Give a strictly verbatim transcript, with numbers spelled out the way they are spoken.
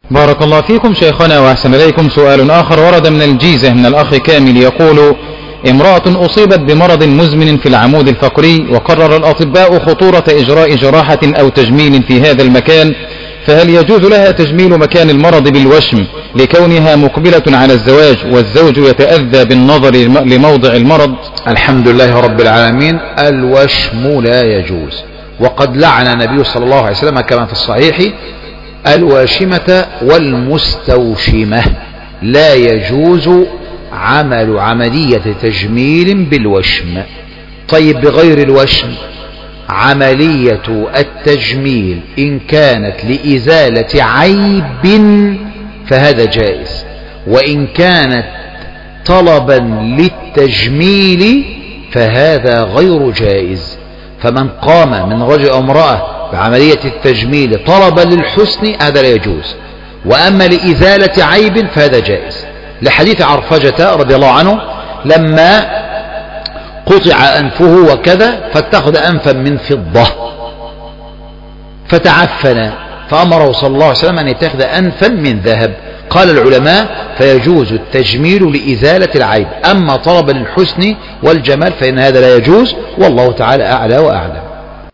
بارك الله فيكم شيخنا وأحسن إليكم. سؤال آخر ورد من الجيزة من الأخ كامل يقول: امرأة أصيبت بمرض مزمن في العمود الفقري، وقرر الأطباء خطورة إجراء جراحة أو تجميل في هذا المكان، فهل يجوز لها تجميل مكان المرض بالوشم لكونها مقبلة على الزواج والزوج يتأذى بالنظر لموضع المرض؟ الحمد لله رب العالمين. الوشم لا يجوز، وقد لعن النبي صلى الله عليه وسلم كما في الصحيح الواشمة والمستوشمة. لا يجوز عمل عملية تجميل بالوشم. طيب بغير الوشم، عملية التجميل إن كانت لإزالة عيب فهذا جائز، وإن كانت طلبا للتجميل فهذا غير جائز. فمن قام من رجل أو امرأة بعملية التجميل طلبا للحسن هذا لا يجوز، وأما لإزالة عيب فهذا جائز، لحديث عرفجة رضي الله عنه لما قطع أنفه وكذا فاتخذ أنفا من فضة فتعفن، فأمره صلى الله عليه وسلم أن يتخذ أنفا من ذهب. قال العلماء فيجوز التجميل لإزالة العيب، أما طلب للحسن والجمال فإن هذا لا يجوز، والله تعالى أعلى وأعلم.